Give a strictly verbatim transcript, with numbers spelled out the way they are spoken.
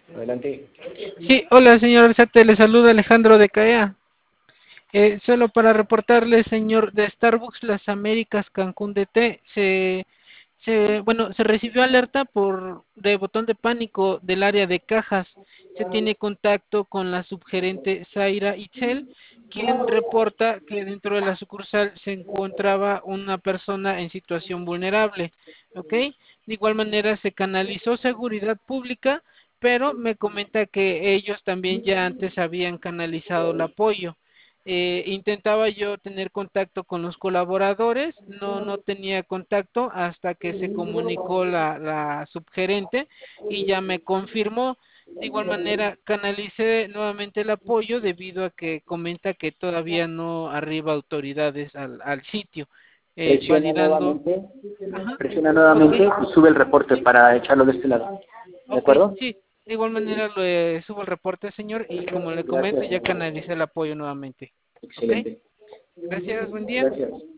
Adelante. Sí, hola señor Arzate, le saluda Alejandro de CAEA. Eh, solo para reportarle, señor, de Starbucks Las Américas Cancún D T, se, se, bueno, se recibió alerta por de botón de pánico del área de cajas. Se tiene contacto con la subgerente Zaira Itzel, quien reporta que dentro de la sucursal se encontraba una persona en situación vulnerable, ¿ok? De igual manera se canalizó seguridad pública, pero me comenta que ellos también ya antes habían canalizado el apoyo. Eh, intentaba yo tener contacto con los colaboradores, no, no tenía contacto hasta que se comunicó la, la subgerente y ya me confirmó. De igual manera, canalicé nuevamente el apoyo debido a que comenta que todavía no arriba autoridades al, al sitio, eh, Presiona validando. nuevamente, Ajá, presiona ok, nuevamente y sube el reporte para echarlo de este lado. ¿De ok, acuerdo? sí. De igual manera le subo el reporte, señor, y como le comento, Gracias. ya canalicé el apoyo nuevamente. Ok, Excelente. gracias, buen día. Gracias.